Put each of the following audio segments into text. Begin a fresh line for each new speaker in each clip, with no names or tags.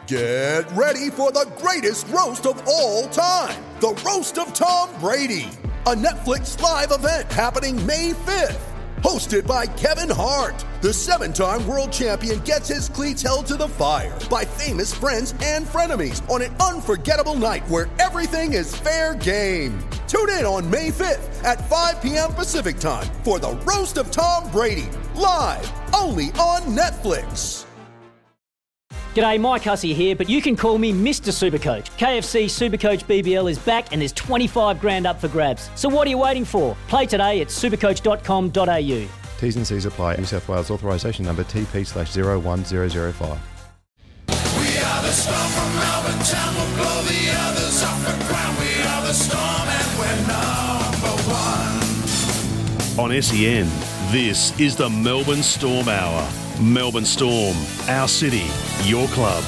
Get ready for the greatest roast of all time, the Roast of Tom Brady, a Netflix live event happening May 5th. Hosted by Kevin Hart, the 7-time world champion gets his cleats held to the fire by famous friends and frenemies on an unforgettable night where everything is fair game. Tune in on May 5th at 5 p.m. Pacific time for the Roast of Tom Brady, live only on Netflix.
G'day, Mike Hussey here, but you can call me Mr. Supercoach. KFC Supercoach BBL is back and there's 25 grand up for grabs. So what are you waiting for? Play today at supercoach.com.au.
T's and C's apply. New South Wales authorisation number TP/01005.
We are the Storm from Melbourne town. We'll blow the others off the ground. We are the Storm and we're number one.
On SEN, this is the Melbourne Storm Hour. Melbourne Storm, our city, your club.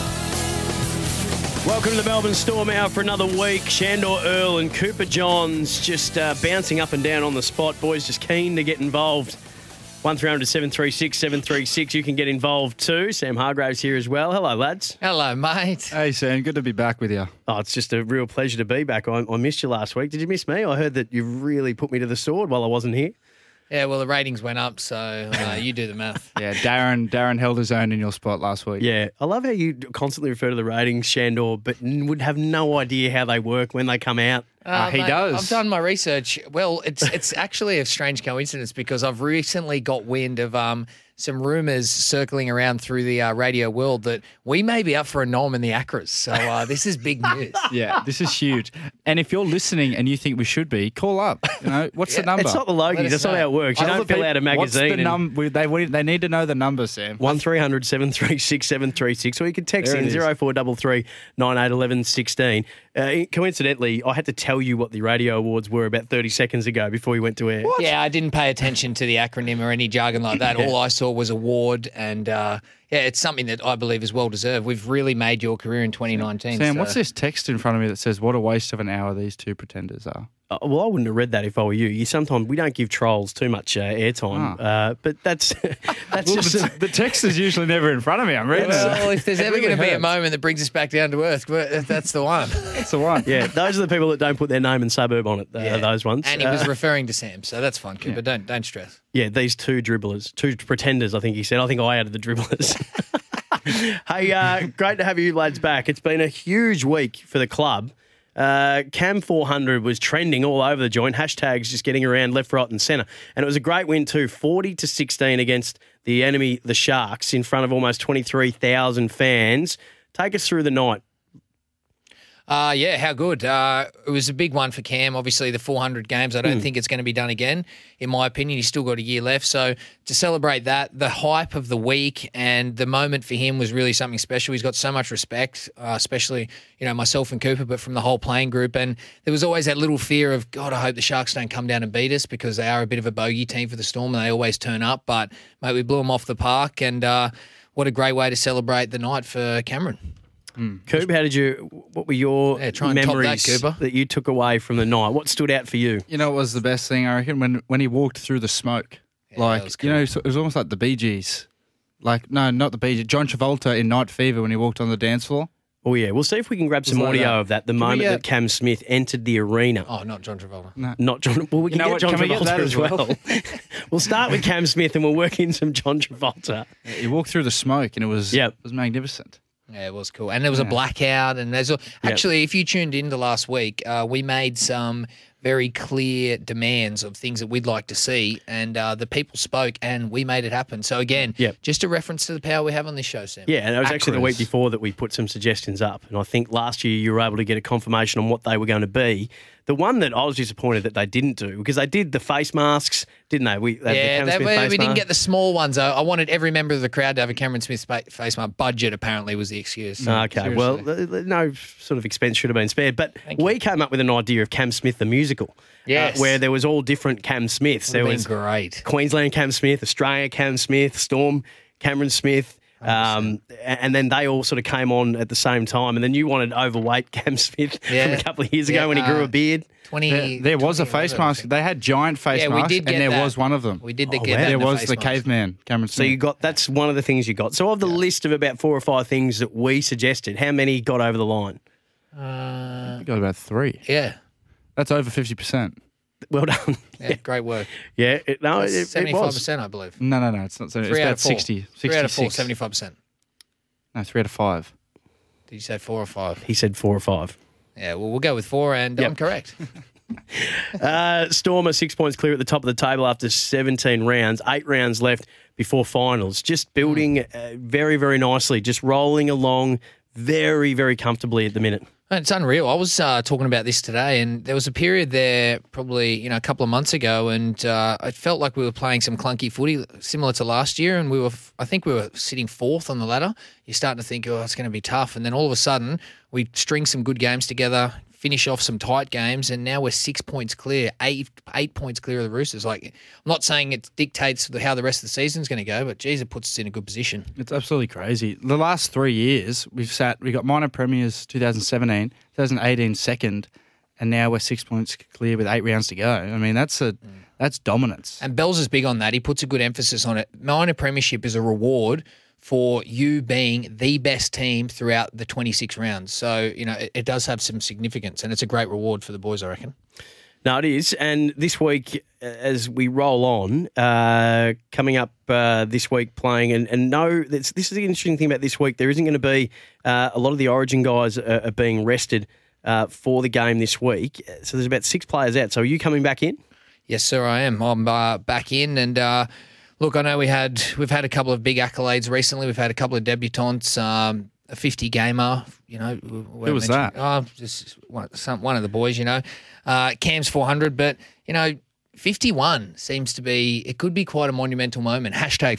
Welcome to the Melbourne Storm Hour for another week. Shandor Earl and Cooper Johns just bouncing up and down on the spot. Boys just keen to get involved. 1300 736 736. You can get involved too. Sam Hargraves here as well. Hello, lads.
Hello, mate.
Hey, Sam. Good to be back with you.
Oh, it's just a real pleasure to be back. I missed you last week. Did you miss me? I heard that you really put me to the sword while I wasn't here.
Yeah, well, the ratings went up, so you do the math.
Yeah, Darren held his own in your spot last week.
Yeah, I love how you constantly refer to the ratings, Shandor, but would have no idea how they work when they come out.
He
Mate,
does.
I've done my research. Well, it's actually a strange coincidence because I've recently got wind of some rumours circling around through the radio world that we may be up for a nom in the ACRAs. So this is big news.
Yeah, this is huge. And if you're listening and you think we should be, call up. You know, what's the number?
It's not the Logies. That's not how it works. You don't fill out a magazine.
What's the they need to know the number, Sam.
1300 736 736, or you can text in 0433 98 11 16. Coincidentally, I had to tell you what the radio awards were about 30 seconds ago before we went to air.
What? Yeah, I didn't pay attention to the acronym or any jargon like that. All I saw was award, and it's something that I believe is well deserved. We've really made your career in 2019.
Sam, what's this text in front of me that says, what a waste of an hour these two pretenders are?
Well, I wouldn't have read that if I were you. Sometimes we don't give trolls too much airtime, but that's just
the text is usually never in front of me. I'm reading it.
Well, if there's ever going to be a moment that brings us back down to earth, that's the one.
That's the one.
Yeah, those are the people that don't put their name and suburb on it. Those ones.
And he was referring to Sam, so that's fine, Cooper. Yeah. Don't stress.
Yeah, these two dribblers, two pretenders. I think he said. I think I added the dribblers. Hey, great to have you lads back. It's been a huge week for the club. Cam 400 was trending all over the joint. Hashtags just getting around left, right and centre. And it was a great win too, 40-16 against the enemy, the Sharks, in front of almost 23,000 fans. Take us through the night.
Yeah, how good. It was a big one for Cam. Obviously, the 400 games, I don't think it's going to be done again. In my opinion, he's still got a year left. So to celebrate that, the hype of the week and the moment for him was really something special. He's got so much respect, especially, myself and Cooper, but from the whole playing group. And there was always that little fear of, God, I hope the Sharks don't come down and beat us because they are a bit of a bogey team for the Storm and they always turn up. But, mate, we blew them off the park and what a great way to celebrate the night for Cameron.
Coop, what were your memories that you took away from the night? What stood out for you?
You know, it was the best thing, I reckon, when he walked through the smoke.
Yeah,
it was almost like the Bee Gees. No, not the Bee Gees. John Travolta in Night Fever when he walked on the dance floor.
Oh, yeah. We'll see if we can grab some audio of that, the moment that Cam Smith entered the arena.
Oh, not John Travolta.
No.
Not John. Well, we can get John Travolta as well. We'll start with Cam Smith and we'll work in some John Travolta.
Yeah, he walked through the smoke and it was magnificent.
Yeah, it was cool. And there was a blackout. And actually, if you tuned into last week, we made some very clear demands of things that we'd like to see. And the people spoke and we made it happen. So, again, just a reference to the power we have on this show, Sam.
Yeah, and it was actually the week before that we put some suggestions up. And I think last year you were able to get a confirmation on what they were going to be. The one that I was disappointed that they didn't do, because they did the face masks, didn't they? We
didn't get the small ones, though. I wanted every member of the crowd to have a Cameron Smith face mask. Budget, apparently, was the excuse.
Okay,
Seriously.
well, no sort of expense should have been spared. But we came up with an idea of Cam Smith, the musical.
Yes.
Where there was all different Cam Smiths. There was
great.
Queensland Cam Smith, Australia Cam Smith, Storm Cameron Smith, And then they all sort of came on at the same time. And then you wanted overweight Cam Smith from a couple of years ago when he grew a beard.
There was a face mask. They had giant face masks, and there was one of them.
We did get
There
that.
was the caveman, Cameron Smith.
So you got that's one of the things you got. So of the list of about 4 or 5 things that we suggested, how many got over the line?
We got about 3.
Yeah.
That's over 50%.
Well done.
Yeah, great work.
Yeah, it was.
75%, I believe.
No, it's not. It's
3 out
about
of 4.
60.
3 out of 4,
66.
75%.
No, 3 out of 5.
Did you say 4 or 5?
He said 4 or 5.
Yeah, well, we'll go with 4, and I'm correct.
Storm are 6 points clear at the top of the table after 17 rounds, 8 rounds left before finals. Just building very, very nicely, just rolling along very, very comfortably at the minute.
It's unreal. I was talking about this today, and there was a period there probably a couple of months ago, and it felt like we were playing some clunky footy similar to last year, and I think we were sitting 4th on the ladder. You're starting to think, it's going to be tough, and then all of a sudden we string some good games together, finish off some tight games, and now we're 6 points clear, 8 points clear of the Roosters. Like, I'm not saying it dictates how the rest of the season's going to go, but geez, it puts us in a good position.
It's absolutely crazy. The last 3 years, we got minor premiers 2017, 2018 second, and now we're 6 points clear with 8 rounds to go. I mean, that's dominance.
And Bells is big on that. He puts a good emphasis on it. Minor premiership is a reward for you being the best team throughout the 26 rounds. So, it does have some significance, and it's a great reward for the boys, I reckon.
No, it is. And this week, as we roll on, coming up this week playing, and no, this is the interesting thing about this week. There isn't going to be a lot of the Origin guys are being rested for the game this week. So there's about 6 players out. So are you coming back in?
Yes, sir, I am. I'm back in, and look, I know we've had a couple of big accolades recently. We've had a couple of debutants, a 50 gamer.
Who was that?
Oh, just one of the boys. Cam's 400, but 51 seems to be. It could be quite a monumental moment. Hashtag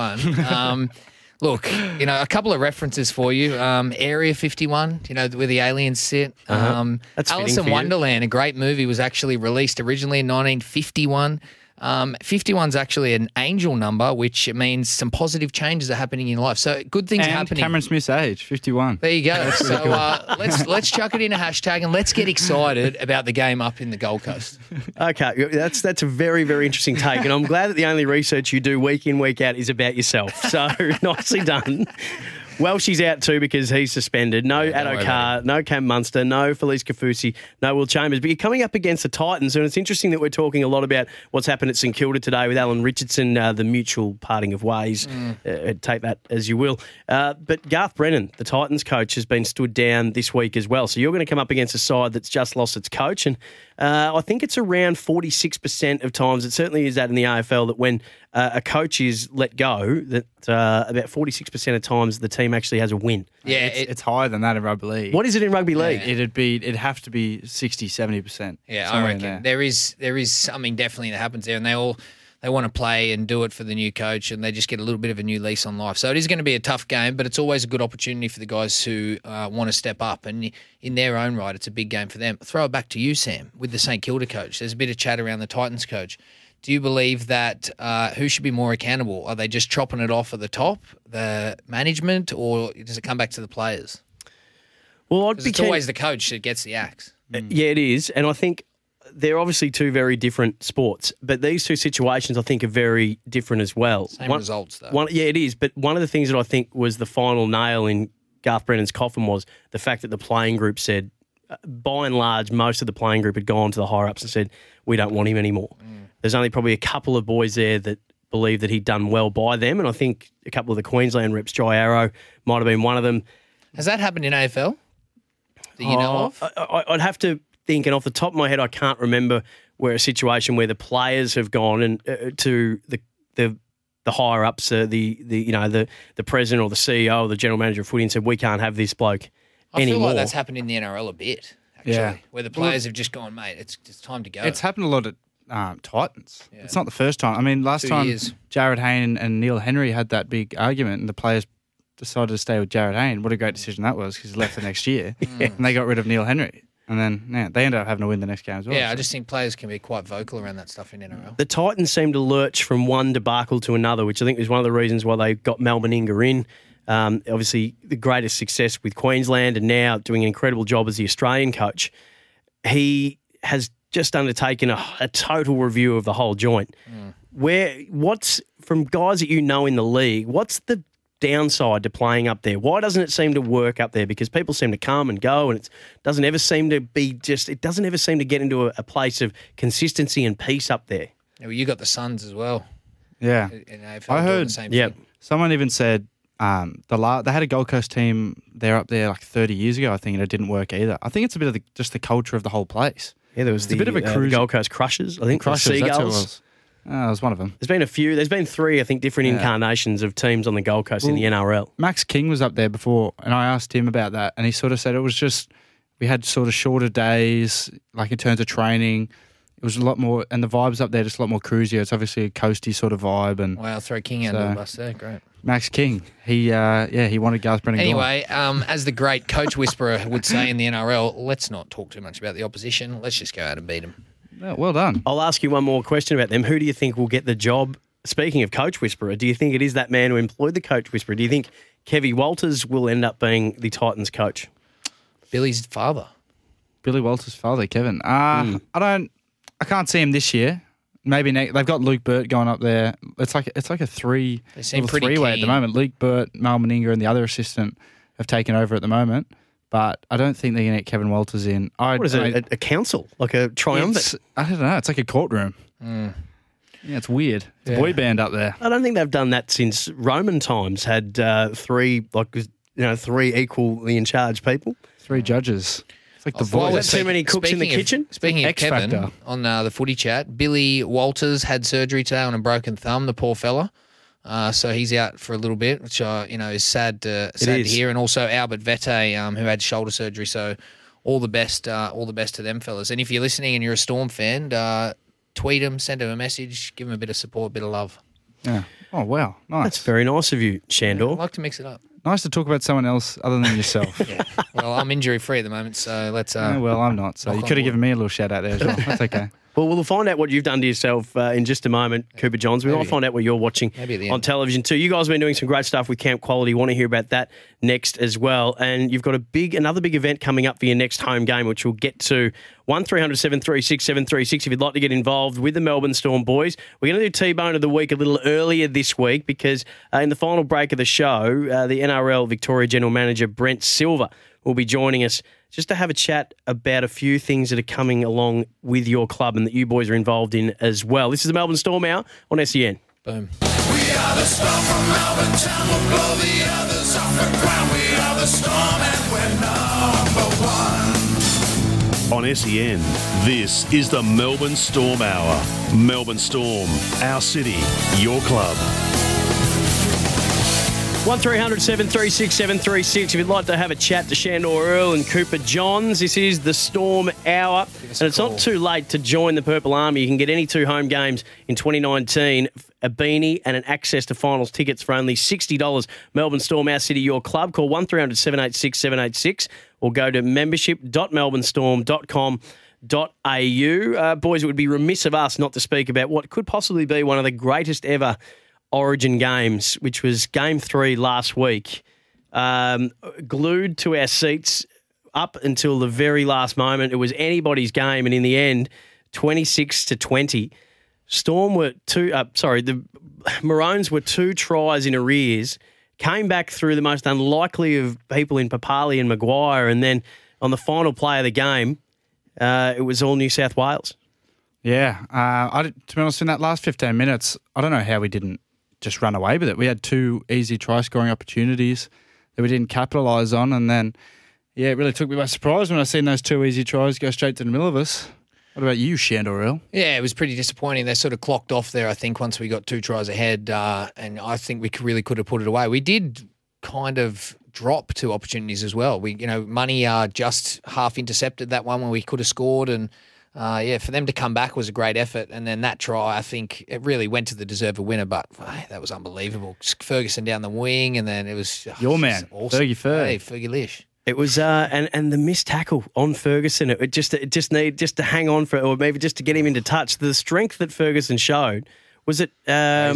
51. Look, a couple of references for you. Area 51, where the aliens sit.
That's
Alice in Wonderland, a great movie, was actually released originally in 1951. 51's actually an angel number, which means some positive changes are happening in your life. So good things are happening.
Cameron Smith's age, 51.
There you go. So let's chuck it in a hashtag and let's get excited about the game up in the Gold Coast.
Okay, that's a very, very interesting take, and I'm glad that the only research you do week in, week out is about yourself. So nicely done. Welshie's out too because he's suspended. No Addo Carr, no Cam Munster, no Felice Kafusi, no Will Chambers. But you're coming up against the Titans, and it's interesting that we're talking a lot about what's happened at St Kilda today with Alan Richardson, the mutual parting of ways. Take that as you will. But Garth Brennan, the Titans coach, has been stood down this week as well. So you're going to come up against a side that's just lost its coach, and I think it's around 46% of times, it certainly is that in the AFL, that when a coach is let go, that about 46% of times the team actually has a win.
Yeah,
it's higher than that in rugby league.
What is it in rugby league?
It'd have to be 60, 70%.
Yeah, I reckon there is something definitely that happens there, and they want to play and do it for the new coach, and they just get a little bit of a new lease on life. So it is going to be a tough game, but it's always a good opportunity for the guys who want to step up. And in their own right, it's a big game for them. Throw it back to you, Sam, with the St Kilda coach. There's a bit of chat around the Titans coach. Do you believe that who should be more accountable? Are they just chopping it off at the top, the management, or does it come back to the players?
Well,
it's always the coach that gets the axe.
Yeah, it is. And I think they're obviously two very different sports, but these two situations I think are very different as well.
Same results, though.
Yeah, it is. But one of the things that I think was the final nail in Garth Brennan's coffin was the fact that the playing group said, by and large, most of the playing group had gone to the higher-ups and said, we don't want him anymore. There's only probably a couple of boys there that believe that he'd done well by them, and I think a couple of the Queensland reps, Jai Arrow, might have been one of them.
Has that happened in AFL that you know of?
I'd have to think, and off the top of my head, I can't remember where a situation where the players have gone and to the higher ups, the president or the CEO or the general manager of footy, and said we can't have this bloke anymore.
I feel like that's happened in the NRL a bit, actually, where the players have just gone, mate, it's time to go.
It's happened a lot at Titans. Yeah. It's not the first time. I mean, last
2
time
years.
Jared Hayne and Neil Henry had that big argument, and the players decided to stay with Jared Hayne. What a great decision that was, because he left the next year, and they got rid of Neil Henry. And then they ended up having to win the next game as well.
Yeah, I just think players can be quite vocal around that stuff in NRL.
The Titans seem to lurch from one debacle to another, which I think was one of the reasons why they got Melbourne Inga in. obviously the greatest success with Queensland and now doing an incredible job as the Australian coach. He has just undertaken a total review of the whole joint. What's from guys that you know in the league, what's the downside to playing up there? Why doesn't it seem to work up there? Because people seem to come and go, and it doesn't ever seem to get into a place of consistency and peace up there.
Yeah, well, you got the Suns as well.
Yeah. I heard
the same thing.
someone even said they had a Gold Coast team there up there like 30 years ago, I think, and it didn't work either. I think it's a bit of just the culture of the whole place.
Yeah, there was a bit of a cruise. Gold Coast Crushers, I think.
Crushers,
Seagulls.
that's who it was. It was one of them.
There's been a few. There's been three, I think, different incarnations of teams on the Gold Coast in the NRL.
Max King was up there before, and I asked him about that, and he sort of said it was just we had sort of shorter days, like in terms of training. It was a lot more, and the vibes up there just a lot more cruisier. It's obviously a coasty sort of vibe. And
wow, throw King under the bus there. Great.
Max King, he wanted Garth Brennan.
Anyway, as the great coach whisperer would say in the NRL, let's not talk too much about the opposition. Let's just go out and beat them.
Well done.
I'll ask you one more question about them. Who do you think will get the job? Speaking of coach whisperer, do you think it is that man who employed the coach whisperer? Do you think Kevy Walters will end up being the Titans coach?
Billy's father.
Billy Walters' father, Kevin. I can't see him this year. Maybe they've got Luke Burt going up there. It's like a three-way at the moment. Luke Burt, Mal Meninga, and the other assistant have taken over at the moment. But I don't think they're going to get Kevin Walters in.
What is it, a council? Like a triumvirate?
I don't know. It's like a courtroom. Yeah, it's weird. It's a boy band up there.
I don't think they've done that since Roman times. Had three equally in charge people.
3 judges. It's like the Voice.
Too many cooks in the kitchen?
Speaking of
X
Kevin,
Factor.
on the footy chat, Billy Walters had surgery today on a broken thumb, the poor fella. So he's out for a little bit, which is sad to hear. And also Albert Vete, who had shoulder surgery. So all the best to them fellas. And if you're listening and you're a Storm fan, tweet them, send them a message, give them a bit of support, a bit of love.
Yeah. Oh wow, nice.
That's very nice of you, Shandor.
I'd like to mix it up.
Nice to talk about someone else other than yourself.
Yeah. Well, I'm injury free at the moment, so let's.
Well, I'm not. So you could have given me a little shout out there as well. That's okay.
Well, we'll find out what you've done to yourself in just a moment, Cooper Johns. We might find out what you're watching on television too. You guys have been doing some great stuff with Camp Quality. Want to hear about that next as well. And you've got another big event coming up for your next home game, which we'll get to. 1300 736 736 if you'd like to get involved with the Melbourne Storm boys. We're going to do T-Bone of the Week a little earlier this week because in the final break of the show, the NRL Victoria General Manager Brent Silver will be joining us just to have a chat about a few things that are coming along with your club and that you boys are involved in as well. This is the Melbourne Storm Hour on SEN.
Boom.
We are the Storm from Melbourne town. We'll blow the others off the ground. We are the Storm and we're number one.
On SEN, this is the Melbourne Storm Hour. Melbourne Storm, our city, your club.
1300 736 736 if you'd like to have a chat to Shandor Earl and Cooper Johns. This is the Storm Hour, and it's not too late to join the Purple Army. You can get any 2 home games in 2019, a beanie and an access to finals tickets for only $60. Melbourne Storm, our city, your club. Call 1300 786 786 or go to membership.melbournestorm.com.au. Boys, it would be remiss of us not to speak about what could possibly be one of the greatest ever Origin games, which was Game 3 last week. Glued to our seats up until the very last moment. It was anybody's game, and in the end, 26-20. The Maroons were 2 tries in arrears, came back through the most unlikely of people in Papali and Maguire, and then on the final play of the game, it was all New South Wales.
Yeah. To be honest, in that last 15 minutes, I don't know how we didn't just run away with it. We had 2 easy try-scoring opportunities that we didn't capitalise on, and then, it really took me by surprise when I seen those 2 easy tries go straight to the middle of us. What about you, Shandor Earl?
Yeah, it was pretty disappointing. They sort of clocked off there, I think, once we got 2 tries ahead, and I think we really could have put it away. We did kind of drop 2 opportunities as well. Money just half intercepted that one when we could have scored, and for them to come back was a great effort. And then that try, I think it really went to the deserved winner, but that was unbelievable. Ferguson down the wing, and then it was
your man,
awesome.
Fergie Ferg.
Hey, Fergie Lish.
It was and the missed tackle on Ferguson. It just needed to hang on for, or maybe just to get him into touch. The strength that Ferguson showed was it.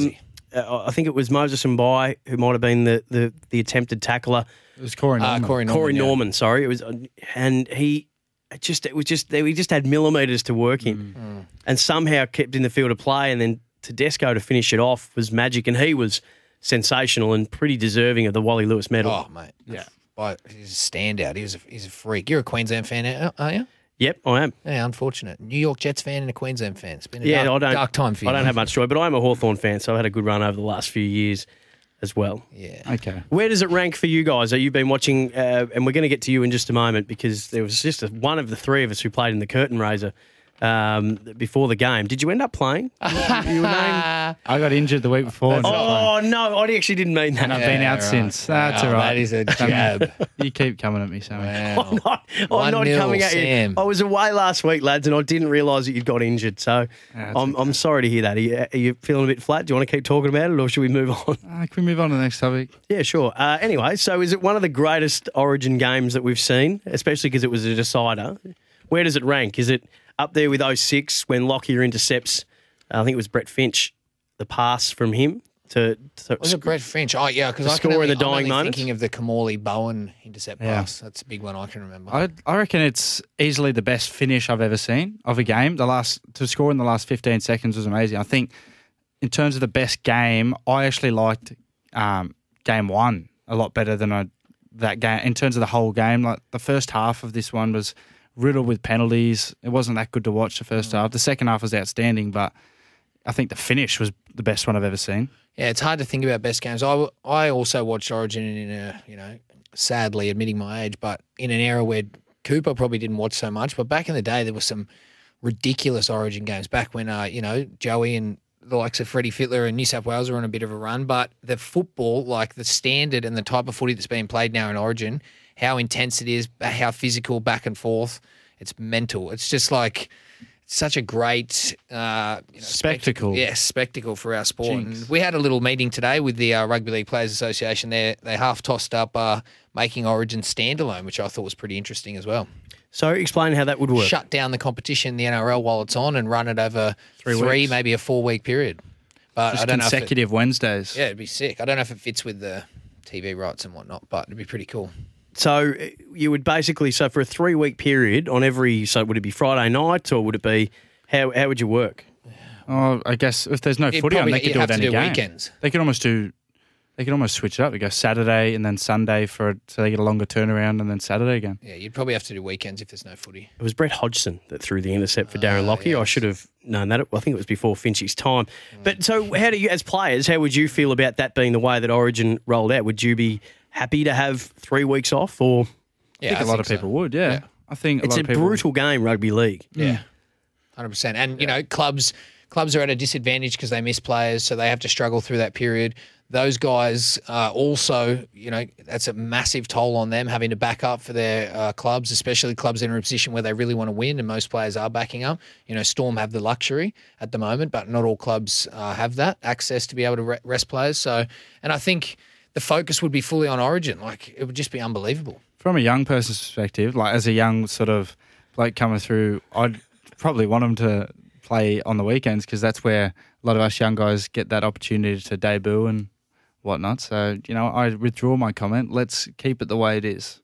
I think it was Moses Mbai who might have been the attempted tackler.
It was Corey Norman.
Corey Norman, sorry. It was, and he just had millimetres to work in, and somehow kept in the field of play, and then Tedesco to finish it off was magic, and he was sensational and pretty deserving of the Wally Lewis medal.
Oh, mate. Yeah. He's a standout. He's a freak. You're a Queensland fan, aren't you?
Yep, I am.
Yeah, unfortunate. New York Jets fan and a Queensland fan. It's been a dark time for you.
I don't have much joy, but I'm a Hawthorn fan, so I've had a good run over the last few years as well.
Yeah.
Okay.
Where does it rank for you guys? You've been watching, and we're going to get to you in just a moment because there was just one of the three of us who played in the curtain raiser before the game. Did you end up playing? You were named...
I got injured the week before.
Oh, no, I actually didn't mean that.
And I've been out since. That's all right.
That is a jab.
You keep coming at me, Sammy.
Wow.
I'm not coming at
Sam.
you. I was away last week, lads, and I didn't realise that you'd got injured. So I'm sorry to hear that. Are you feeling a bit flat? Do you want to keep talking about it, or should we move on?
Can we move on to the next topic?
Yeah, sure. Anyway, so is it one of the greatest Origin games that we've seen, especially because it was a decider? Where does it rank? Is it up there with 06 when Lockyer intercepts, I think it was Brett Finch, the pass from him to
Was it Brett Finch? Oh, yeah, because I
score in the dying
I'm
moments?
thinking of the Kamali Bowen intercept
Yeah.
pass. That's a big one I can remember.
I reckon it's easily the best finish I've ever seen of a game. To score in the last 15 seconds was amazing. I think in terms of the best game, I actually liked game one a lot better than that game. In terms of the whole game, like the first half of this one was riddled with penalties. It wasn't that good to watch the first half. The second half was outstanding, but I think the finish was the best one I've ever seen.
Yeah, it's hard to think about best games. I also watched Origin in a, sadly admitting my age, but in an era where Cooper probably didn't watch so much. But back in the day, there were some ridiculous Origin games. Back when, Joey and the likes of Freddie Fittler and New South Wales were on a bit of a run. But the football, like the standard and the type of footy that's being played now in Origin, how intense it is, how physical, back and forth, it's mental. It's just like such a great
spectacle.
Spectacle for our sport. And we had a little meeting today with the Rugby League Players Association. They half tossed up making Origin standalone, which I thought was pretty interesting as well.
So explain how that would work.
Shut down the competition, the NRL, while it's on and run it over three maybe a 4-week period. But
Just
I don't
consecutive Wednesdays.
Yeah, it'd be sick. I don't know if it fits with the TV rights and whatnot, but it'd be pretty cool.
So you would basically, for a 3-week period on every, so would it be Friday night or would it be, how would you work?
Oh, I guess if there's no footy on, they could do it any game.
Weekends.
They could almost switch it up. We go Saturday and then Sunday so they get a longer turnaround and then Saturday again.
Yeah, you'd probably have to do weekends if there's no footy.
It was Brett Hodgson that threw the intercept for Darren Lockyer.
Yes.
I should have known that. I think it was before Finchie's time. But so how do you, as players, how would you feel about that being the way that Origin rolled out? Would you be happy to have 3 weeks off or...
Yeah,
I think a lot of people would, yeah. I think
it's a brutal game, rugby league.
Yeah, 100%. And, clubs are at a disadvantage because they miss players, so they have to struggle through that period. Those guys also, that's a massive toll on them having to back up for their clubs, especially clubs in a position where they really want to win, and most players are backing up. Storm have the luxury at the moment, but not all clubs have that access to be able to rest players. So, and I think the focus would be fully on Origin. Like, it would just be unbelievable.
From a young person's perspective, like as a young sort of bloke coming through, I'd probably want them to play on the weekends because that's where a lot of us young guys get that opportunity to debut and whatnot. So, I withdraw my comment. Let's keep it the way it is.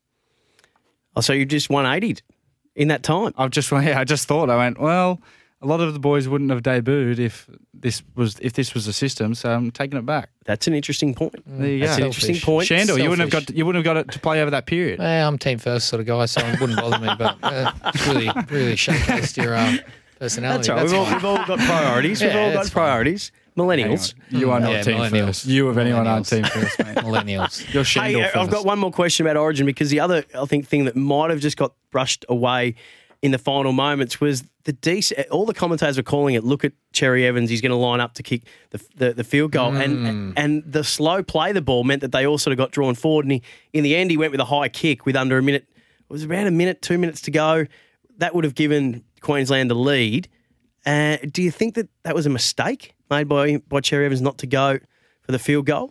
Oh, so you just 180'd in that time?
I just thought, I went, well, a lot of the boys wouldn't have debuted if this was a system, so I'm taking it back.
That's an interesting point.
There you go.
That's an interesting point.
Shandor, you wouldn't have got it to play over that period.
I'm team first sort of guy, so it wouldn't bother me. But it's really showcased your personality.
That's right. We've all got priorities. We've all got priorities. Millennials.
You are not team first. You, of anyone, aren't team first, mate.
Millennials.
You're Shandor first.
I've got one more question about Origin because the other, I think, thing that might have just got brushed away in the final moments was all the commentators were calling it, look at Cherry Evans, he's going to line up to kick the field goal. And the slow play the ball meant that they all sort of got drawn forward. And in the end, he went with a high kick with under a minute. It was around a minute, 2 minutes to go. That would have given Queensland the lead. Do you think that was a mistake made by Cherry Evans not to go for the field goal?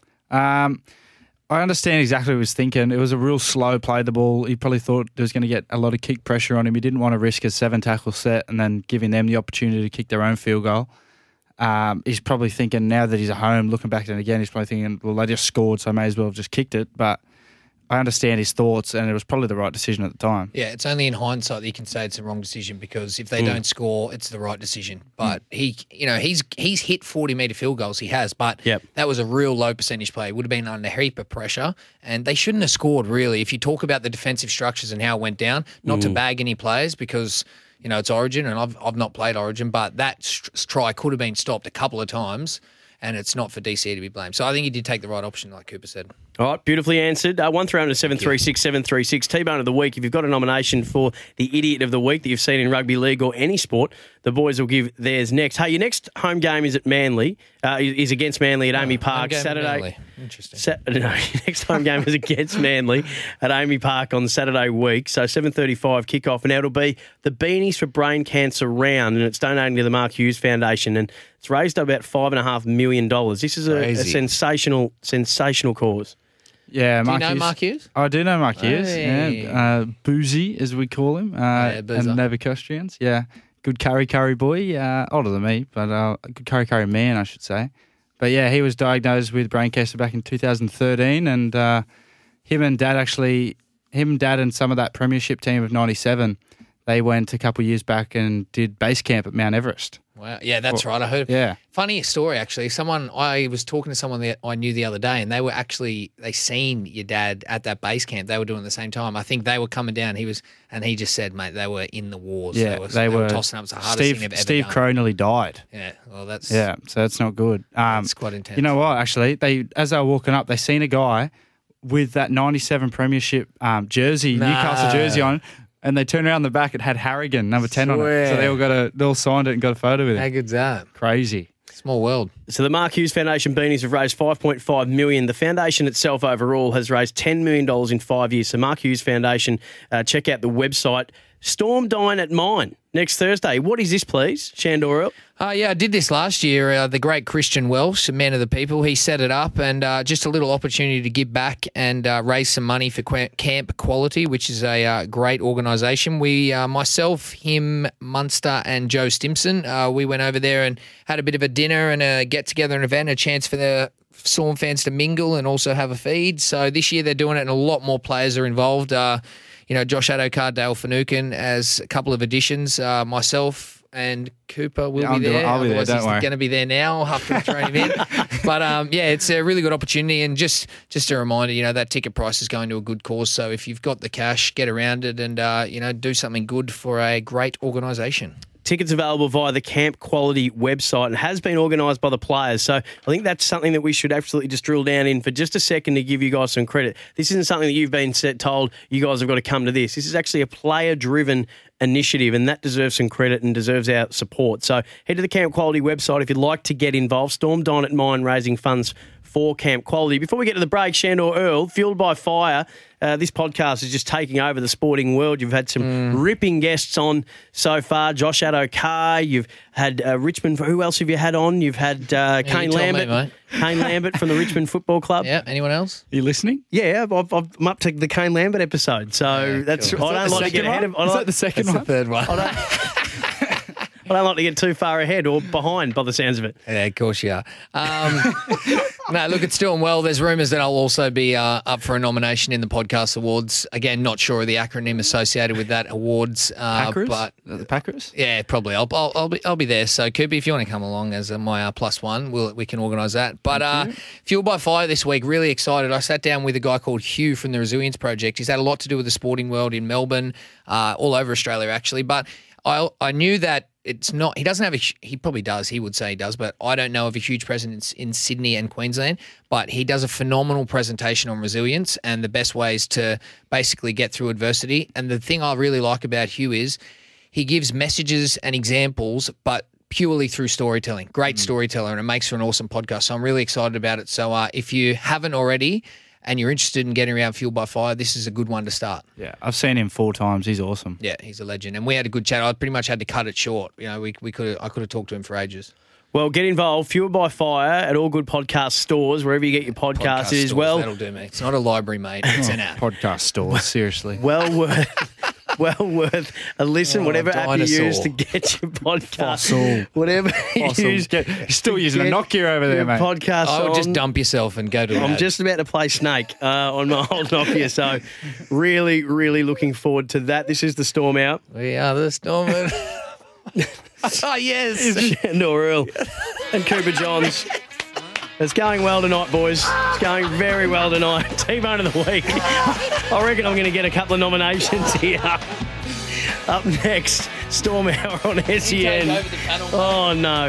I understand exactly what he was thinking. It was a real slow play the ball. He probably thought there was going to get a lot of kick pressure on him. He didn't want to risk a 7-tackle set and then giving them the opportunity to kick their own field goal. He's probably thinking now that he's at home, looking back at it again, he's probably thinking, well, they just scored, so I may as well have just kicked it. But I understand his thoughts, and it was probably the right decision at the time.
Yeah, it's only in hindsight that you can say it's the wrong decision, because if they don't score, it's the right decision. But he's hit 40-metre field goals. He has, but that was a real low percentage play. It would have been under a heap of pressure, and they shouldn't have scored, really. If you talk about the defensive structures and how it went down, not to bag any players, because it's Origin, and I've not played Origin, but that try could have been stopped a couple of times, and it's not for DC to be blamed. So I think he did take the right option, like Cooper said.
All right, beautifully answered. 1300-736-736, T-Bone of the Week. If you've got a nomination for the Idiot of the Week that you've seen in rugby league or any sport, the boys will give theirs next. Hey, your next home game is at Manly, is against Manly at Amy Park Saturday.
Interesting.
Next home game is against Manly at Amy Park on Saturday week. So 7:35 kickoff, and it'll be the Beanies for Brain Cancer round, and it's donating to the Mark Hughes Foundation, and it's raised about $5.5 million. This is a sensational cause.
Yeah,
Do you know Mark Hughes?
I do know Mark Hughes.
Hey.
Yeah, Boozy, as we call him, and Novocostrians. Yeah, good curry boy. Older than me, but a good curry man, I should say. But yeah, he was diagnosed with brain cancer back in 2013, and him and Dad and some of that premiership team of '97, they went a couple of years back and did base camp at Mount Everest.
Wow. Yeah, that's right. I heard.
Yeah.
Funny story, actually. I was talking to someone that I knew the other day, and they seen your dad at that base camp. They were doing it at the same time. I think they were coming down. He just said, mate, they were in the wars.
Yeah,
they were tossing up. It's the hardest thing they've ever
Steve
done.
Crow nearly died.
Yeah. Well,
so that's not good.
It's quite intense.
You know what? Actually, as they were walking up, they seen a guy with that '97 premiership jersey, Newcastle jersey on. And they turned around the back, it had Harrigan, number 10 on it. So they all signed it and got a photo with it.
How good's that?
Crazy.
Small world.
So the Mark Hughes Foundation Beanies have raised $5.5 million. The foundation itself overall has raised $10 million in 5 years. So Mark Hughes Foundation, check out the website. Storm Dine at Mine next Thursday. What is this, please, Shandor Earl?
Yeah, I did this last year. The great Christian Welsh, a man of the people, he set it up, and just a little opportunity to give back and raise some money for Camp Quality, which is a great organisation. We, myself, him, Munster, and Joe Stimson, we went over there and had a bit of a dinner and a get-together, an event, a chance for the Storm fans to mingle and also have a feed. So this year they're doing it, and a lot more players are involved. Josh Adokar, Dale Finucane as a couple of additions. Myself and Cooper will be there.
I'll be there, don't worry.
He's going to be there now. I'll have to throw him in. But, it's a really good opportunity. And just a reminder, that ticket price is going to a good cause. So if you've got the cash, get around it and, do something good for a great organisation.
Tickets available via the Camp Quality website and has been organised by the players. So I think that's something that we should absolutely just drill down in for just a second to give you guys some credit. This isn't something that you've been told you guys have got to come to this. This is actually a player-driven initiative, and that deserves some credit and deserves our support. So head to the Camp Quality website if you'd like to get involved. Storm Dine at Mine, raising funds for Camp Quality. Before we get to the break, Shandor Earl, Fueled by Fire, this podcast is just taking over the sporting world. You've had some ripping guests on so far. Josh Adokar, you've had Richmond. Who else have you had on? You've had Kane Lambert. Kane Lambert from the Richmond Football Club.
Yeah, anyone else?
Are you listening?
Yeah, I'm up to the Kane Lambert episode. So that's
cool.
I don't like to get ahead of.
Is that the second one?
The third one.
I don't like to get too far ahead or behind by the sounds of it.
Yeah, of course you are. No, look, it's doing well. There's rumours that I'll also be up for a nomination in the Podcast Awards. Again, not sure of the acronym associated with that awards.
Packers?
But
The Packers?
yeah, probably. I'll be there. So, Cooper, if you want to come along as my plus one, we can organise that. But Fueled by Fire this week, really excited. I sat down with a guy called Hugh from the Resilience Project. He's had a lot to do with the sporting world in Melbourne, all over Australia actually. But I knew that it's not, he doesn't have he probably does, he would say he does, but I don't know of a huge presence in Sydney and Queensland, but he does a phenomenal presentation on resilience and the best ways to basically get through adversity. And the thing I really like about Hugh is he gives messages and examples, but purely through storytelling. Great storyteller, and it makes for an awesome podcast. So I'm really excited about it. So if you haven't already and you're interested in getting around Fueled by Fire, this is a good one to start.
Yeah, I've seen him 4 times. He's awesome.
Yeah, he's a legend. And we had a good chat. I pretty much had to cut it short. You know, I could have talked to him for ages.
Well, get involved. Fueled by Fire at all good podcast stores, wherever you get your podcasts is.
Stores,
well,
that'll do, mate. It's not a library, mate. It's an app.
Podcast stores, seriously.
well worth well worth a listen. Whatever app you
dinosaur.
use to get your podcast.
Fossil.
Whatever you use.
You're still using a
get
Nokia over there,
your
mate.
podcast
I would just
on.
dump yourself and go to
I'm
that.
just about to play Snake on my old Nokia, so really, really looking forward to that. This is the Storm Out.
We are the Stormers. Oh, yes.
Shandor Earl and Cooper Johns. It's going well tonight, boys. It's going very well tonight. T-Bone of the Week. I reckon I'm going to get a couple of nominations here. Up next, Storm Hour on SEN.
over the panel.
Oh, no.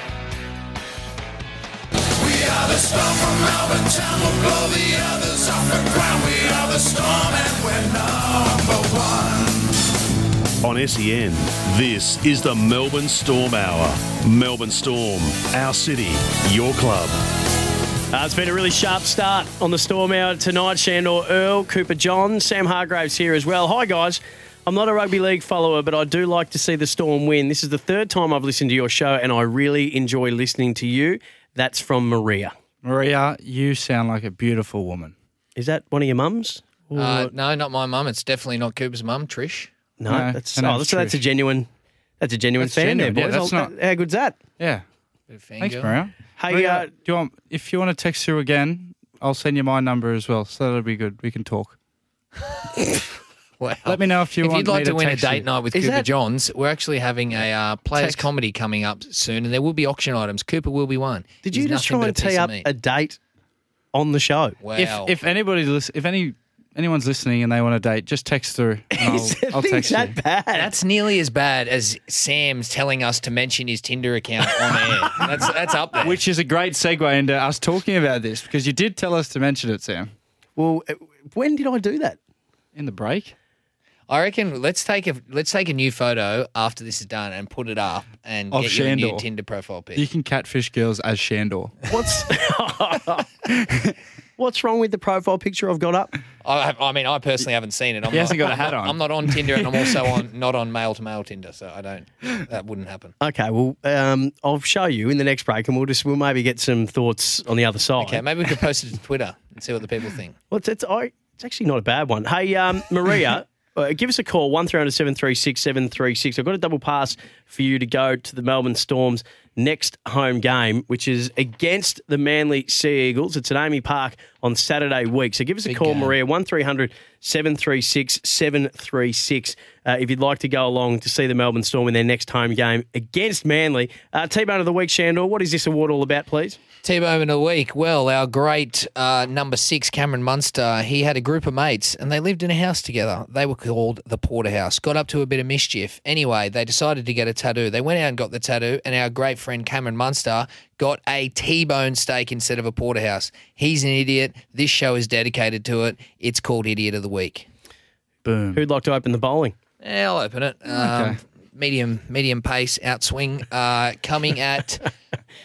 We are the storm from Melbourne town. We'll blow the others off the ground. We are the storm and we're number one.
On SEN, this is the Melbourne Storm Hour. Melbourne Storm, our city, your club.
It's been a really sharp start on the Storm Hour tonight. Shandor Earl, Cooper John, Sam Hargraves here as well. Hi, guys. I'm not a rugby league follower, but I do like to see the Storm win. This is the third time I've listened to your show, and I really enjoy listening to you. That's from Maria.
Maria, you sound like a beautiful woman.
Is that one of your mums? Or-
No, not my mum. It's definitely not Cooper's mum, Trish.
no,
no,
that's
her name's
that's a
Trish.
genuine. That's a genuine
That's
fan
genuine,
there,
yeah,
boys.
that's not-
How good's that?
Yeah.
Bit of
Thanks,
fangirl.
Maria.
Hey,
Maria, if you want to text her again, I'll send you my number as well, so that'll be good. We can talk.
Wow.
Let me know if you want
you'd like
me
to
to
win a
text
date
you.
night with
Is
Cooper
that-
Johns, we're actually having a players
Text.
comedy coming up soon, and there will be auction items. Cooper will be one.
Did
He's
you just
nothing
try
but
and
piece
tee
of
up
meat.
a date on the show?
Wow.
If anyone's listening and they want a date, just text through. And
Is
I'll
things
text you.
that bad?
That's nearly as bad as Sam's telling us to mention his Tinder account on air. That's up there.
Which is a great segue into us talking about this, because you did tell us to mention it, Sam,
Well, when did I do that?
in the break.
I reckon let's take a new photo after this is done and put it up and
Of
get you a new
Shandor.
Tinder profile pic.
You can catfish girls as Shandor.
What's wrong with the profile picture I've got up?
I personally haven't seen it.
He hasn't got a hat on.
I'm not on Tinder, and I'm also not on male to male Tinder, so that wouldn't happen.
Okay, well, I'll show you in the next break, and we'll maybe get some thoughts on the other side.
Okay, maybe we could post it to Twitter and see what the people think.
Well, it's actually not a bad one. Hey, Maria, give us a call, 1300 736 736. I've got a double pass for you to go to the Melbourne Storm's next home game, which is against the Manly Sea Eagles. It's at Amy Park on Saturday week. So give us a
Big
call,
game.
Maria, 1300 736 736 if you'd like to go along to see the Melbourne Storm in their next home game against Manly. T-Bone of the Week, Shandor, what is this award all about, please?
T-Bone of the Week. Well, our great number 6, Cameron Munster, he had a group of mates and they lived in a house together. They were called the Porterhouse. Got up to a bit of mischief. Anyway, they decided to get a tattoo. They went out and got the tattoo, and our great friend Cameron Munster got a T-bone steak instead of a Porterhouse. He's an idiot. This show is dedicated to it. It's called Idiot of the Week.
Boom.
Who'd like to open the bowling?
I'll open it. Medium pace outswing coming at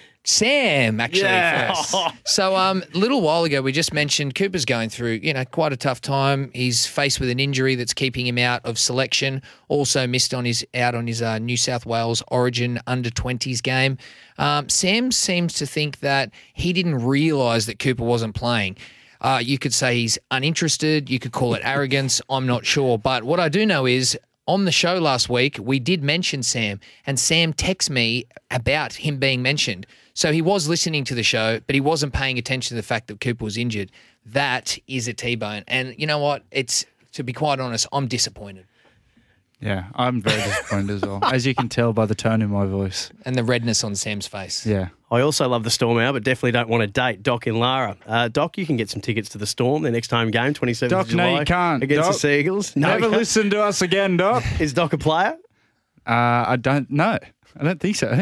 Sam, actually, first. So a little while ago, we just mentioned Cooper's going through, quite a tough time. He's faced with an injury that's keeping him out of selection. Also missed out on his New South Wales Origin under-20s game. Sam seems to think that he didn't realise that Cooper wasn't playing. You could say he's uninterested. You could call it arrogance. I'm not sure. But what I do know is on the show last week, we did mention Sam, and Sam texted me about him being mentioned. So he was listening to the show, but he wasn't paying attention to the fact that Cooper was injured. That is a T-bone. And you know what? To be quite honest, I'm disappointed.
Yeah, I'm very disappointed as well, as you can tell by the tone in my voice.
And the redness on Sam's face.
Yeah.
I also love the Storm Hour, but definitely don't want to date Doc and Lara. Doc, you can get some tickets to the Storm, their next home game, 27th
Doc,
of July.
no, you can't.
Against
Doc,
the Sea Eagles. No,
Never
you can't.
listen to us again, Doc.
Is Doc a player?
I don't know. I don't think so.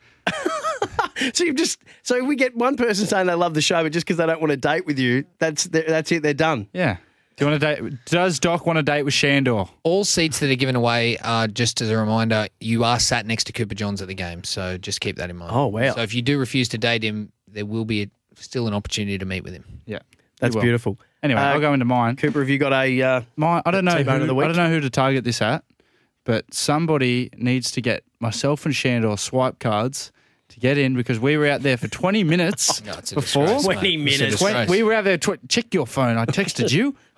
So if we get one person saying they love the show, but just because they don't want to date with you, that's it, they're done.
Yeah. Do you want to date? Does Doc want to date with Shandor?
All seats that are given away, just as a reminder, you are sat next to Cooper Johns at the game. So just keep that in mind.
Oh, wow.
So if you do refuse to date him, there will be still an opportunity to meet with him.
Yeah.
That's
You will.
beautiful.
Anyway, I'll go into mine.
Cooper, have you got a...
I don't know.
T-bone of the
I
week?
don't know who to target this at, but somebody needs to get myself and Shandor swipe cards to get in, because we were out there for 20 minutes
No, it's a
before.
disgrace, mate.
20
It's a
minutes.
disgrace.
We were out there. Check your phone. I texted you.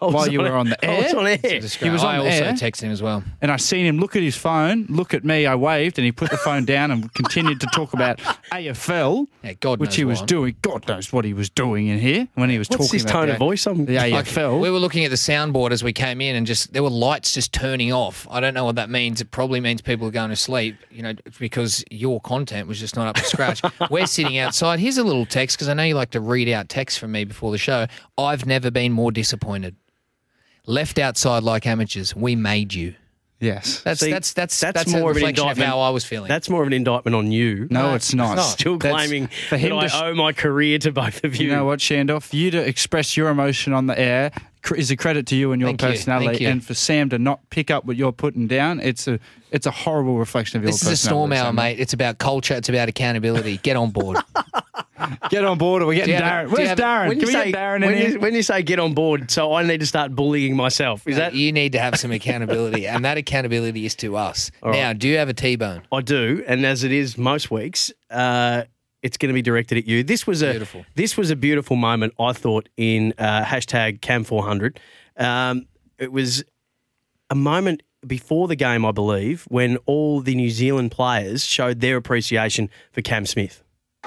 while you were on the air.
I was on air.
He was on
I
the
also
air.
texted him as well.
And I seen him look at his phone, look at me. I waved, and he put the phone down and continued to talk about AFL,
Yeah, God
which
knows
he was
why.
doing. God knows what he was doing in here when he was
What's
talking
his
about
tone
the,
of voice?
the AFL.
We were looking at the soundboard as we came in, and just there were lights just turning off. I don't know what that means. It probably means people are going to sleep, because your content was just not up to scratch. We're sitting outside. Here's a little text, because I know you like to read out text from me before the show. I've never been more disappointed. Left outside like amateurs. We made you.
Yes.
That's
that's
more
more
a
of an
reflection of
indictment.
how I was feeling.
That's more of an indictment on you.
No, it's not.
Still
That's-
claiming
for him
that I owe my career to both of you.
You know what, Shandor? For you to express your emotion on the air is a credit to you and your
Thank you.
personality.
Thank you.
And for Sam to not pick up what you're putting down, it's a horrible reflection of your
This is
personality.
a storm hour,
Sam.
mate. It's about culture. It's about accountability. Get on board.
Get on board or we're getting
Do you have-
Darren.
do you
Where's
have-
Darren?
When
Can
you
we
say
get Darren in here?
when you say get on board, so I need to start bullying myself. Is that?
You need to have some accountability, and that accountability is to us.
All
Now,
right.
do you have a T-bone?
I do, and as it is most weeks, it's going to be directed at you. This was
Beautiful.
This was a beautiful moment, I thought, in hashtag Cam400. It was a moment before the game, I believe, when all the New Zealand players showed their appreciation for Cam Smith.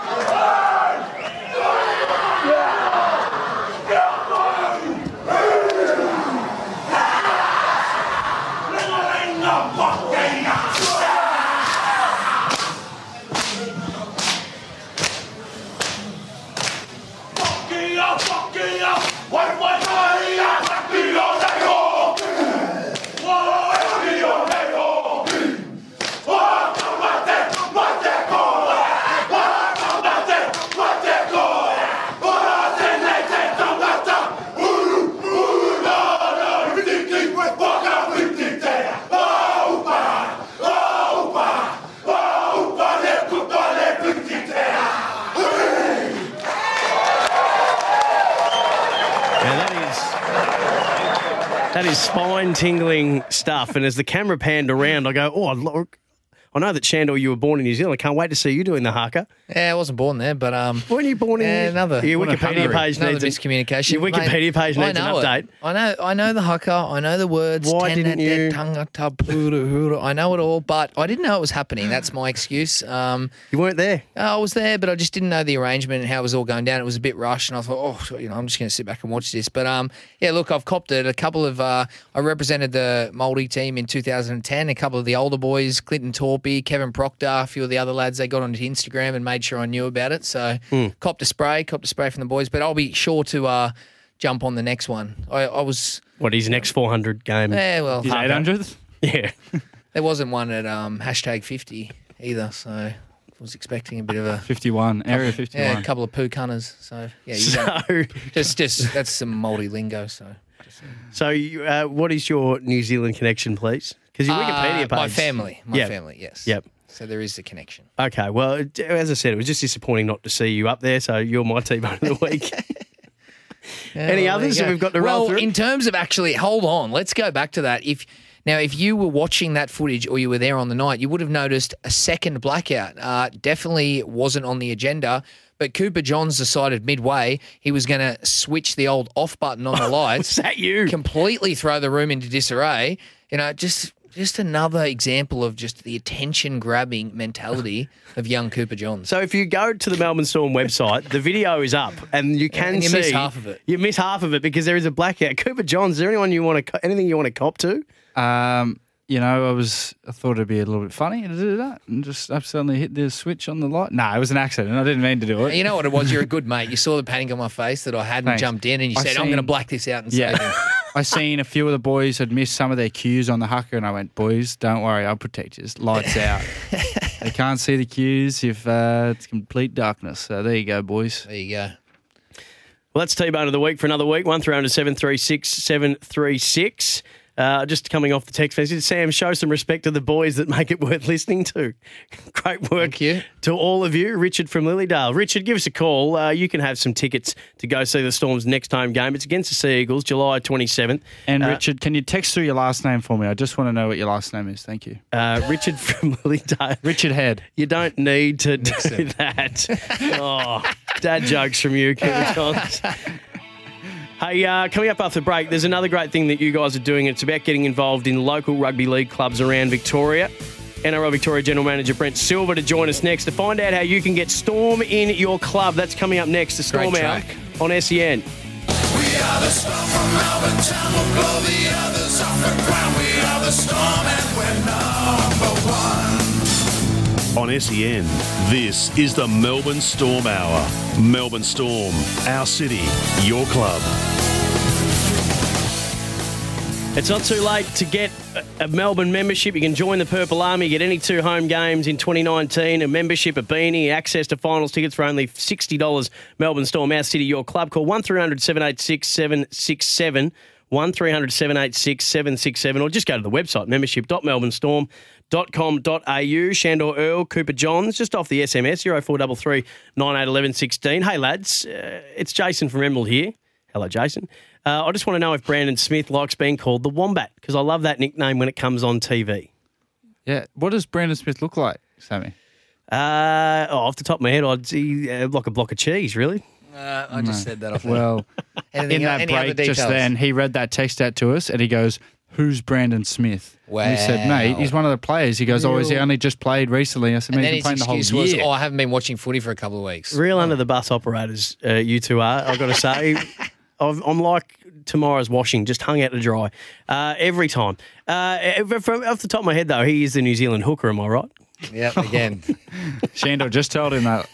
That is spine-tingling stuff. And as the camera panned around, I go, oh, look, I know that, Shandor, you were born in New Zealand. I can't wait to see you doing the haka.
Yeah, I wasn't born there, but
Weren't you born in
another
Your
what a
Wikipedia
Hungary.
page
Another
needs
miscommunication.
Your Wikipedia page needs an update.
I know the haka. I know the words.
Why didn't you?
I know it all, but I didn't know it was happening. That's my excuse.
You weren't there.
I was there, but I just didn't know the arrangement and how it was all going down. It was a bit rushed, and I thought, I'm just going to sit back and watch this. But yeah, look, I've copped it. A couple of I represented the Māori team in 2010. A couple of the older boys, Clinton Torpy, Kevin Proctor, a few of the other lads, they got onto Instagram and made sure I knew about it. So copped a spray from the boys. But I'll be sure to jump on the next one. I was
His next 400 game?
yeah, well,
His 800th?
Yeah.
there wasn't one at hashtag 50 either, so I was expecting a bit of a
51. Area 51.
yeah, a couple of poo cunners. So yeah, you don't, just that's some Māori lingo. So
What is your New Zealand connection, please? Because your Wikipedia page.
my family,
Yep.
yes.
Yep.
So there is the connection.
Okay, well, as I said, it was just disappointing not to see you up there, so you're my T-bone of the week. Any
well,
others
there
that
you
we've
go.
got to roll
Well,
through?
in terms of actually, hold on, let's go back to that. If you were watching that footage or you were there on the night, you would have noticed a second blackout. Definitely wasn't on the agenda. But Cooper Johns decided midway he was going to switch the old off button on the lights.
Was that you?
Completely throw the room into disarray. Just another example of just the attention-grabbing mentality of young Cooper Johns.
So if you go to the Melbourne Storm website, the video is up, and you can
and you
see
miss half of it.
You miss half of it because there is a blackout. Cooper Johns, is there anything you want to cop to?
I thought it'd be a little bit funny to do that and just absolutely hit the switch on the light. No, it was an accident. I didn't mean to do it.
You know what it was? You're a good mate. You saw the panic on my face that I hadn't
Thanks.
jumped in, and you
I
said, I'm
seen-
going to black this out and save him.
I seen a few of the boys had missed some of their cues on the haka, and I went, boys, don't worry, I'll protect you. Lights out. They can't see the cues if it's complete darkness. So there you go, boys.
There you go.
Well, that's T-Bone of the Week for another week. 1300 736 736. Just coming off the text message, Sam, show some respect to the boys that make it worth listening to. Great work
Thank you.
to all of you. Richard from Lilydale. Richard, give us a call. You can have some tickets to go see the Storm's next home game. It's against the Sea Eagles, July 27th.
And Richard, can you text through your last name for me? I just want to know what your last name is. Thank you.
Richard from Lilydale.
Richard Head.
You don't need to do that. Oh, dad jokes from you, Cooper Johns. Hey, coming up after the break, there's another great thing that you guys are doing. It's about getting involved in local rugby league clubs around Victoria. NRL Victoria General Manager Brent Silver to join us next to find out how you can get Storm in your club. That's coming up next to Storm
Great
Out
track.
on SEN.
We are the Storm from Melbourne Town. We'll blow the others off the ground. We are the Storm and we're number one.
On SEN, this is the Melbourne Storm Hour. Melbourne Storm, our city, your club.
It's not too late to get a Melbourne membership. You can join the Purple Army, get any 2 home games in 2019, a membership, a beanie, access to finals tickets for only $60. Melbourne Storm, our city, your club. Call 1300 786 767, 1300 786 767, or just go to the website, membership.melbournestorm.com.au. Shandor Earl, Cooper Johns, just off the SMS, 0433 9811 16. Hey, lads, it's Jason from Emerald here. Hello, Jason. I just want to know if Brandon Smith likes being called the Wombat, because I love that nickname when it comes on TV.
Yeah. What does Brandon Smith look like, Sammy?
Off the top of my head, I'd see like a block of cheese, really.
I just said that off.
Well,
Anything,
in that
any other
break
details?
just then, he read that text out to us and he goes, "Who's Brandon Smith?" And we said, "Mate, he's one of the players." He goes, "Oh, has he only just played recently?" I said,
And
"Mate,
then
he's
his
been playing the
excuse
whole
was,
year."
"Oh, I haven't been watching footy for a couple of weeks."
Real under the bus operators, you two are, I've got to say. I'm like tomorrow's washing, just hung out to dry every time. From off the top of my head, though, he is the New Zealand hooker, am I right?
Yep, again.
Shandor just told him that.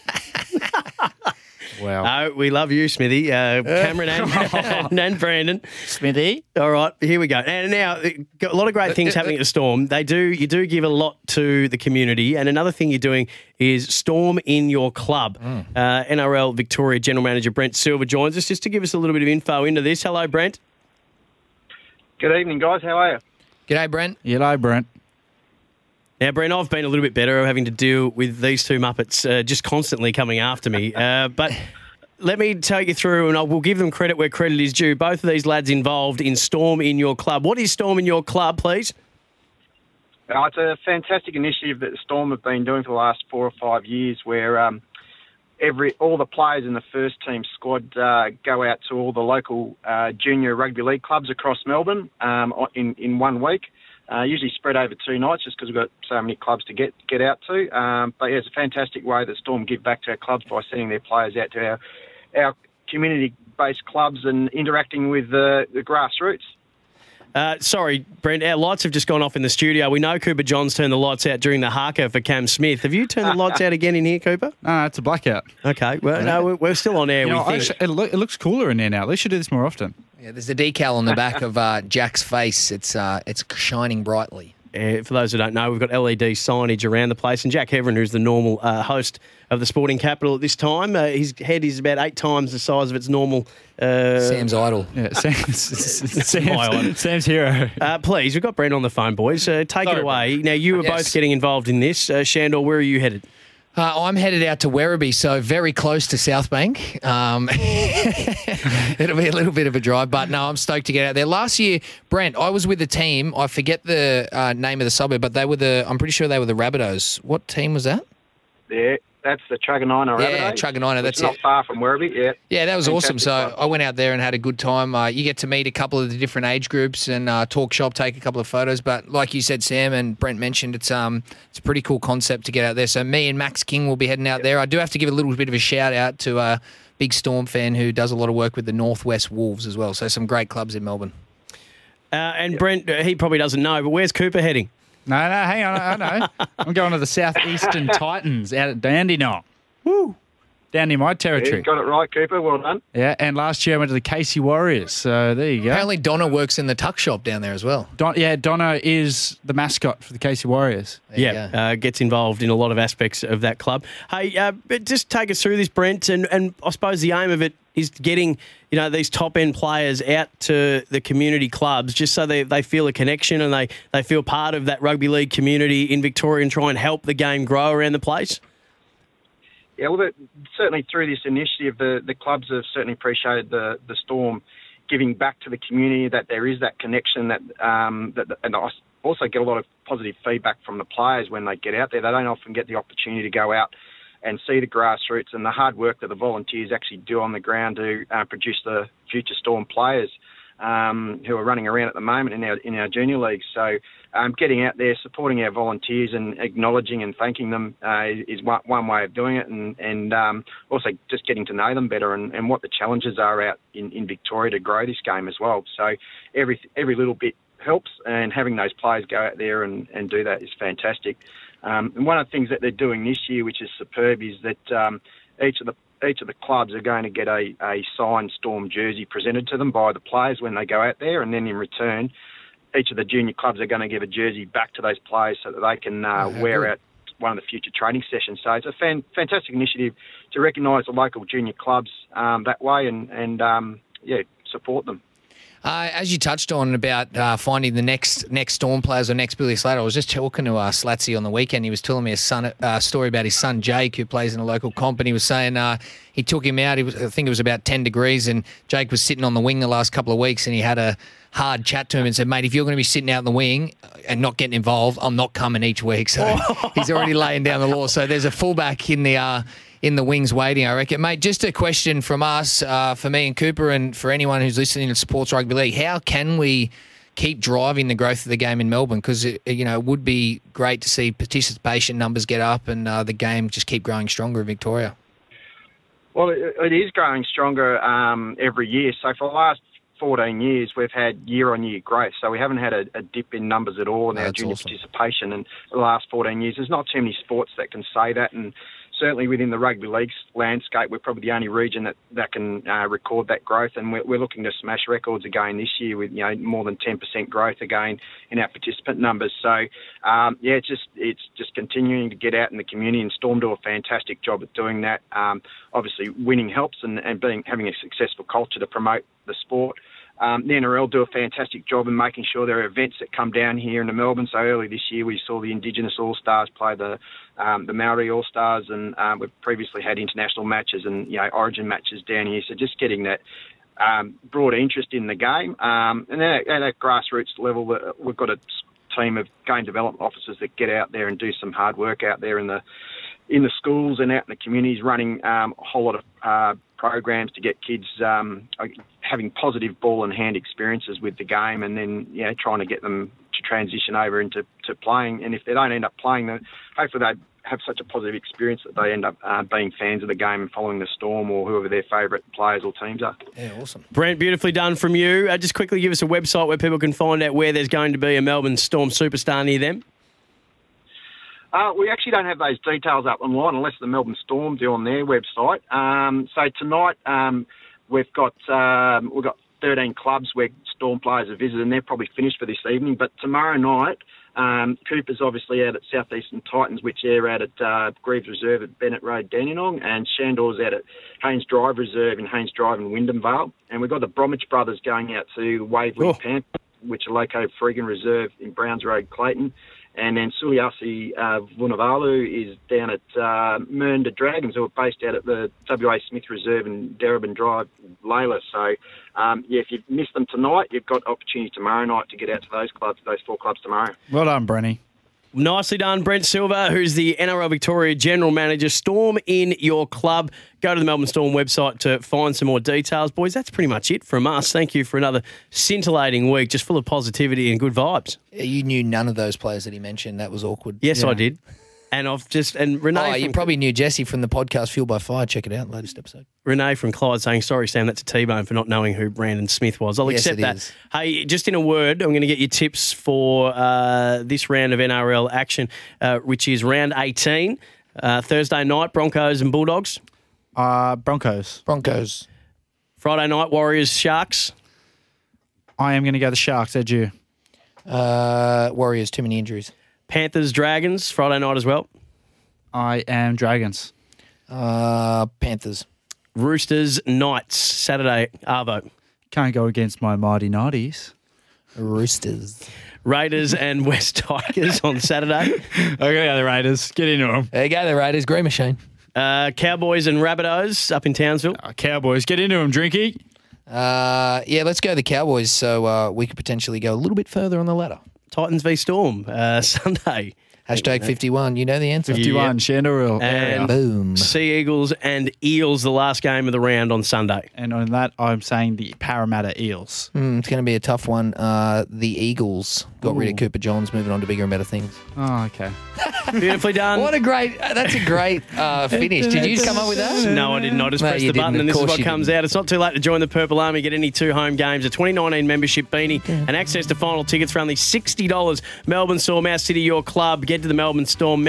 Wow.
No, we love you, Smithy, Cameron and Brandon.
Smithy?
All right, here we go. And now, got a lot of great things happening at the Storm. You do give a lot to the community, and another thing you're doing is Storm in your club. NRL Victoria General Manager Brent Silver joins us just to give us a little bit of info into this. Hello, Brent.
Good evening, guys. How are you?
G'day, Brent.
Hello, Brent.
Now, Brent, I've been a little bit better having to deal with these two Muppets just constantly coming after me. But let me take you through, and I will give them credit where credit is due. Both of these lads involved in Storm in your club. What is Storm in your club, please?
It's a fantastic initiative that the Storm have been doing for the last 4 or 5 years, where all the players in the first team squad go out to all the local junior rugby league clubs across Melbourne in 1 week. Usually spread over 2 nights, just because we've got so many clubs to get out to. But yeah, it's a fantastic way that Storm give back to our clubs by sending their players out to our community-based clubs and interacting with the grassroots.
Sorry, Brent, our lights have just gone off in the studio. We know Cooper Johns turned the lights out during the haka for Cam Smith. Have you turned the lights out again in here, Cooper?
No, it's a blackout.
Okay, well, no, we're still on air.
You know,
we think.
actually, it looks cooler in here now. They should do this more often.
Yeah, there's a decal on the back of Jack's face. It's shining brightly.
For those who don't know, we've got LED signage around the place. And Jack Heverin, who's the normal host of the Sporting Capital at this time, his head is about 8 times the size of its normal...
Sam's idol.
Yeah, Sam's hero.
Please, we've got Brent on the phone, boys. Take it away. Now, you were both getting involved in this. Shandor, where are you headed?
I'm headed out to Werribee, so very close to South Bank. It'll be a little bit of a drive, but no, I'm stoked to get out there. Last year, Brent, I was with the team. I forget the name of the suburb, but I'm pretty sure they were the Rabbitohs. What team was that?
Yeah, that's the Truganina Rabbitohs.
Yeah, Truganina, that's
not far from Werribee, yeah.
Yeah, that was awesome. So
club.
I went out there and had a good time. You get to meet a couple of the different age groups and talk shop, take a couple of photos. But like you said, Sam and Brent mentioned, it's a pretty cool concept to get out there. So me and Max King will be heading out there. I do have to give a little bit of a shout out to a big Storm fan who does a lot of work with the Northwest Wolves as well. So some great clubs in Melbourne.
And Brent, he probably doesn't know, but where's Cooper heading?
No, hang on. I know. I'm going to the Southeastern Titans out at Dandenong. Woo! Down near my territory.
Yeah, got it right, Cooper. Well done.
Yeah, and last year I went to the Casey Warriors. So there you go.
Apparently Donna works in the tuck shop down there as well.
Donna is the mascot for the Casey Warriors.
Gets involved in a lot of aspects of that club. Hey, but just take us through this, Brent, and I suppose the aim of it is getting these top-end players out to the community clubs just so they feel a connection and they feel part of that rugby league community in Victoria and try and help the game grow around the place.
Yeah, well, certainly through this initiative, the clubs have certainly appreciated the Storm giving back to the community, that there is that connection, and I also get a lot of positive feedback from the players when they get out there. They don't often get the opportunity to go out see the grassroots and the hard work that the volunteers actually do on the ground to produce the future Storm players who are running around at the moment in our junior leagues. So getting out there, supporting our volunteers and acknowledging and thanking them is one way of doing it, and also just getting to know them better and what the challenges are out in Victoria to grow this game as well. So every little bit helps, and having those players go out there and do that is fantastic. And one of the things that they're doing this year, which is superb, is that each of the clubs are going to get a signed Storm jersey presented to them by the players when they go out there, and then in return, each of the junior clubs are going to give a jersey back to those players so that they can wear out one of the future training sessions. So it's a fantastic initiative to recognise the local junior clubs that way and support them.
As you touched on about finding the next Storm players or next Billy Slater, I was just talking to Slatsy on the weekend. He was telling me a story about his son Jake, who plays in a local comp, and he was saying he took him out. I think it was about 10 degrees, and Jake was sitting on the wing the last couple of weeks, and he had a hard chat to him and said, mate, if you're going to be sitting out in the wing and not getting involved, I'm not coming each week. So he's already laying down the law. So there's a fullback in the wings waiting, I reckon. Mate, just a question from us, for me and Cooper, and for anyone who's listening to Sports Rugby League. How can we keep driving the growth of the game in Melbourne? Because it would be great to see participation numbers get up and the game just keep growing stronger in Victoria.
Well, it is growing stronger every year. So for the last 14 years, we've had year-on-year growth. So we haven't had a dip in numbers at all in our junior participation in the last 14 years. There's not too many sports that can say that, and certainly within the rugby league landscape, we're probably the only region that can record that growth, and we're looking to smash records again this year with more than 10% growth again in our participant numbers. So it's just continuing to get out in the community, and Storm do a fantastic job at doing that. Obviously, winning helps, and having a successful culture to promote the sport. The NRL do a fantastic job in making sure there are events that come down here into Melbourne. So early this year we saw the Indigenous All-Stars play the Maori All-Stars, and we've previously had international matches and origin matches down here. So just getting that broad interest in the game. And then at a grassroots level, we've got a team of game development officers that get out there and do some hard work out there in the schools and out in the communities, running a whole lot of programs to get kids having positive ball and hand experiences with the game, and then trying to get them to transition over into playing. And if they don't end up playing, then hopefully they have such a positive experience that they end up being fans of the game and following the Storm or whoever their favourite players or teams are.
Yeah, awesome.
Brent, beautifully done from you. Just quickly give us a website where people can find out where there's going to be a Melbourne Storm superstar near them.
We actually don't have those details up online unless the Melbourne Storm do on their website. So tonight we've got 13 clubs where Storm players are visited, and they're probably finished for this evening. But tomorrow night, Cooper's obviously out at Southeastern Titans, which are out at Greaves Reserve at Bennett Road, Dandenong, and Shandor's out at Haynes Drive Reserve in Haynes Drive in Wyndham Vale. And we've got the Bromwich brothers going out to Waverley Panthers, which are located at Freegan Reserve in Browns Road, Clayton. And then Suliasi Vunivalu is down at Mernda Dragons, who are based out at the WA Smith Reserve in Darebin Drive, Layla. So, if you've missed them tonight, you've got opportunity tomorrow night to get out to those clubs, those 4 clubs tomorrow.
Well done, Brenny.
Nicely done, Brent Silver, who's the NRL Victoria General Manager. Storm in your club. Go to the Melbourne Storm website to find some more details. Boys, that's pretty much it from us. Thank you for another scintillating week, just full of positivity and good vibes.
You knew none of those players that he mentioned. That was awkward.
Yes, I did. And Renee.
You probably knew Jesse from the podcast Fuel by Fire. Check it out, latest episode.
Renee from Clyde saying, sorry, Sam, that's a T-bone for not knowing who Brandon Smith was. I'll accept that. Is. Hey, just in a word, I'm going to get your tips for this round of NRL action, which is round 18. Thursday night, Broncos and Bulldogs.
Broncos.
Friday night, Warriors, Sharks.
I am going to go the Sharks. Ed, you?
Warriors, too many injuries.
Panthers, Dragons, Friday night as well.
I am Dragons.
Panthers.
Roosters, Knights, Saturday, Arvo.
Can't go against my mighty Knighties.
Roosters.
Raiders and West Tigers on Saturday.
Okay, the Raiders. Get into them.
There you go, the Raiders. Green Machine.
Cowboys and Rabbitohs up in Townsville.
Cowboys. Get into them, Drinky.
Let's go the Cowboys so we could potentially go a little bit further on the ladder.
Titans v Storm, Sunday.
Hashtag 51. You know the answer.
51, Shandaroo.
And
Boom.
Sea Eagles and Eels, the last game of the round on Sunday.
And on that, I'm saying the Parramatta Eels.
It's going to be a tough one. The Eagles got rid of Cooper Johns, moving on to bigger and better things.
Oh, okay.
Beautifully done.
That's a great finish. Did you just come up with that?
No, I didn't. I just
No,
pressed
you
the button
didn't.
and
Of
this is
course
what
you
comes
didn't.
out. It's not too late to join the Purple Army. Get any 2 home games, a 2019 membership beanie, and access to final tickets for only $60. Melbourne Storm, our city, your club. Get to the Melbourne Storm,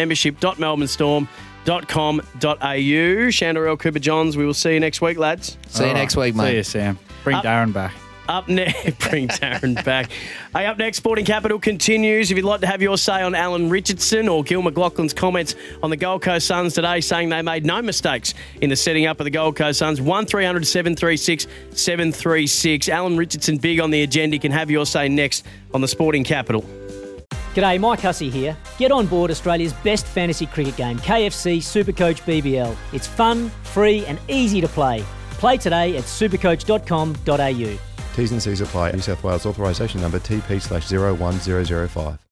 membership.melbournestorm.com.au. Shandarell, Cooper Johns, we will see you next week, lads.
See you next week, mate.
See you, Sam. Bring Darren back.
Up next, bring Darren back. Hey, up next, Sporting Capital continues. If you'd like to have your say on Alan Richardson or Gil McLaughlin's comments on the Gold Coast Suns today, saying they made no mistakes in the setting up of the Gold Coast Suns, 1300 736 736. Alan Richardson big on the agenda. You can have your say next on the Sporting Capital.
G'day, Mike Hussey here. Get on board Australia's best fantasy cricket game, KFC Supercoach BBL. It's fun, free and easy to play. Play today at supercoach.com.au.
T's and C's apply. New South Wales authorisation number TP/01005.